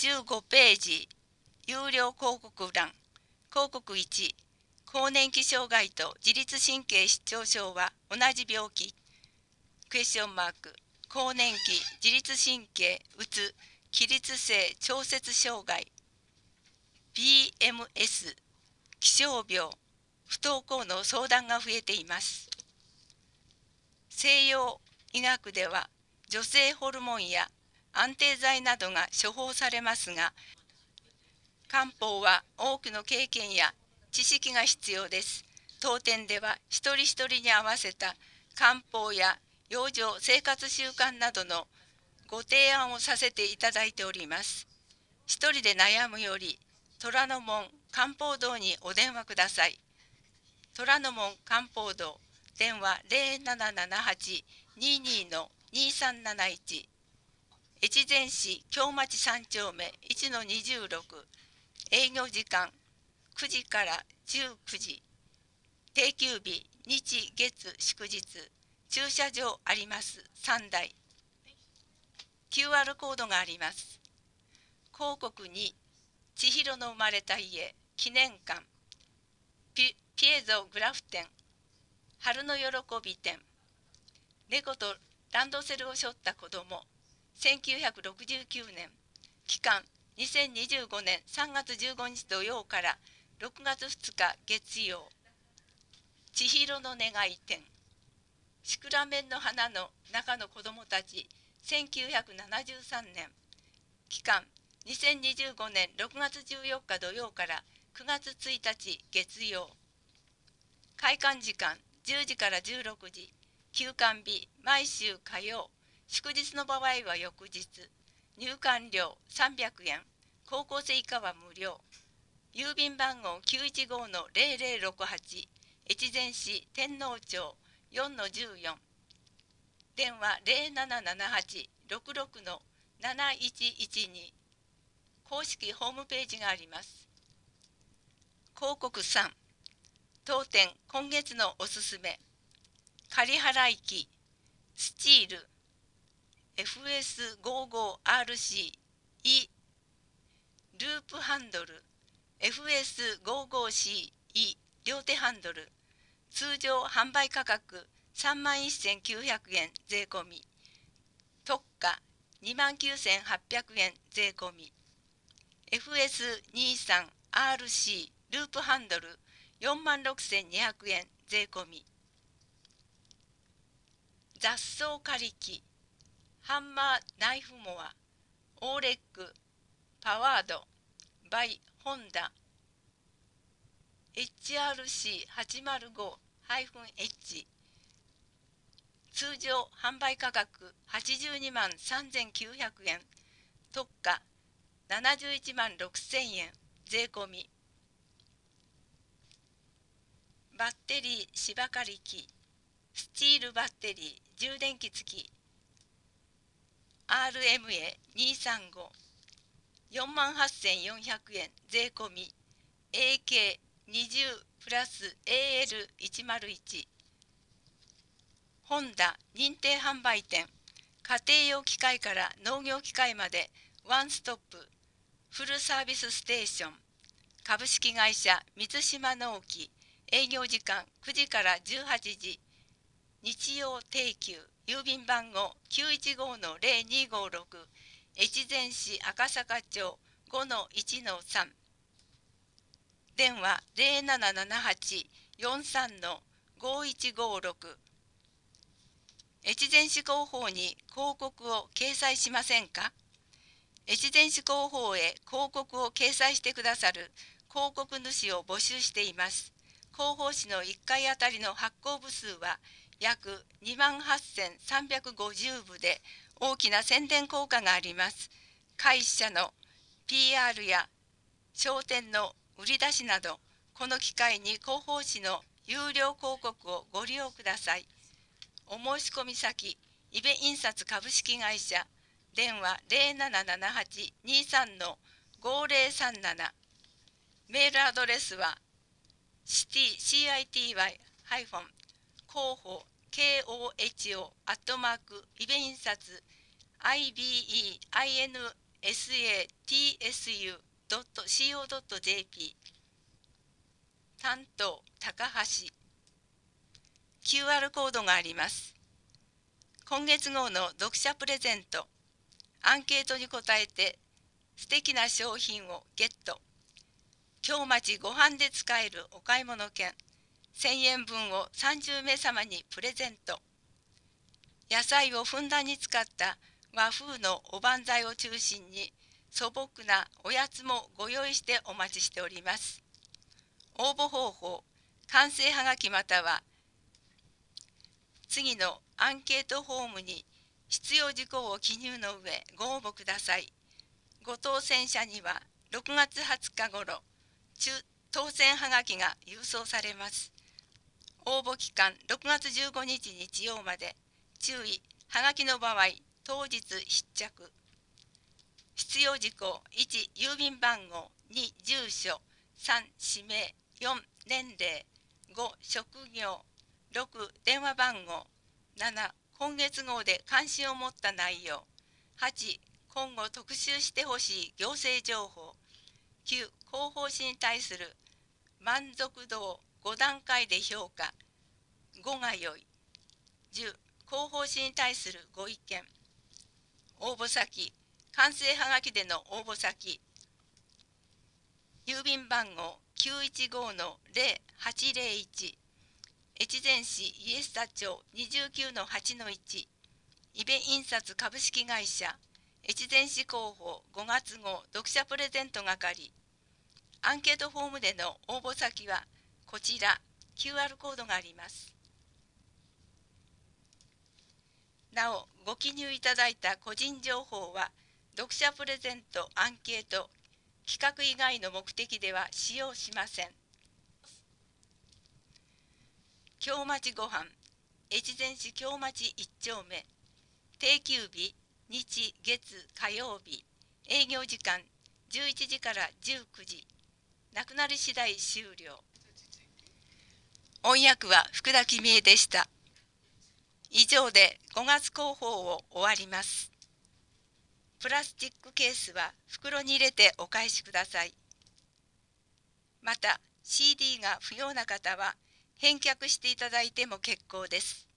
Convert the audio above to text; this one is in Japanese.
55ページ、有料広告欄、広告1、更年期障害と自律神経失調症は同じ病気。クエスチョンマーク、更年期、自律神経、うつ、起立性調節障害、PMS、気象病、不登校の相談が増えています。西洋医学では女性ホルモンや安定剤などが処方されますが、漢方は多くの経験や知識が必要です。当店では一人一人に合わせた漢方や養生生活習慣などのご提案をさせていただいております。一人で悩むより虎ノ門漢方堂にお電話ください。虎ノ門漢方堂、電話0778-22-2371、越前市京町3丁目 1-26、営業時間9時から19時、定休日日月祝日、駐車場あります3台、QR コードがあります。広告に千尋の生まれた家記念館、ピエゾグラフ店、春の喜び店、猫とランドセルを背負った子供、1969年、期間2025年3月15日土曜から6月2日月曜、千尋の願い展、シクラメンの花の中の子供たち、1973年、期間2025年6月14日土曜から9月1日月曜、開館時間10時から16時、休館日毎週火曜、祝日の場合は翌日、入館料300円、高校生以下は無料。郵便番号 915-0068、越前市天王町 4-14、電話0778-66-7112、公式ホームページがあります。広告3、当店今月のおすすめ、仮払い機、スチール、FS55RC、ループハンドル、FS55CE、両手ハンドル、通常販売価格31,900円税込み、特価29,800円税込み、FS23RC ループハンドル46,200円税込み、雑草刈り機、ハンマーナイフモア、オーレック、パワード、バイホンダ、HRC805-H、通常販売価格82万3,900円、特価71万6,000円税込み、バッテリー芝刈り機、スチールバッテリー充電器付き、RMA235、48,400円税込み、AK20 プラス AL101、ホンダ認定販売店、家庭用機械から農業機械までワンストップフルサービスステーション、株式会社水島農機、営業時間9時から18時、日曜定休、郵便番号 915-0256、越前市赤坂町 5-1-3、電話0778-43-5156、越前市広報に広告を掲載しませんか？越前市広報へ広告を掲載してくださる広告主を募集しています。広報誌の1回あたりの発行部数は約28,350部で大きな宣伝効果があります。会社の PR や商店の売り出しなど、この機会に広報誌の有料広告をご利用ください。お申し込み先、イベ印刷株式会社、電話0778-23-5037、メールアドレスは city-広報 koho アットマークイベ印刷 ibeinsa satsu.co.jp 担当高橋 QR コードがあります。今月号の読者プレゼント、アンケートに答えて素敵な商品をゲット。京町ご飯で使えるお買い物券1000円分を30名様にプレゼント。野菜をふんだんに使った和風のおばんざいを中心に素朴なおやつもご用意してお待ちしております。応募方法、完成はがきまたは次のアンケートフォームに必要事項を記入の上ご応募ください。ご当選者には6月20日頃、当選はがきが郵送されます。応募期間6月15日日曜まで。注意、はがきの場合、当日必着。必要事項1、郵便番号、2、住所、3、氏名、4、年齢、5、職業、6、電話番号、7、今月号で関心を持った内容、8、今後特集してほしい行政情報、9、広報誌に対する満足度を5段階で評価、5が良い。10、広報誌に対するご意見。応募先、完成はがきでの応募先、郵便番号 915-0801、越前市家下町 29-8-1、イベ印刷株式会社、越前市広報5月号読者プレゼント係。アンケートフォームでの応募先はこちら QR コードがあります。なお、ご記入いただいた個人情報は読者プレゼントアンケート企画以外の目的では使用しません。京町ごはん、越前市京町1丁目、定休日、日月火曜日、営業時間11時から19時、なくなり次第終了。音訳は福田公恵でした。以上で5月広報を終わります。プラスチックケースは袋に入れてお返しください。また CD が不要な方は返却していただいても結構です。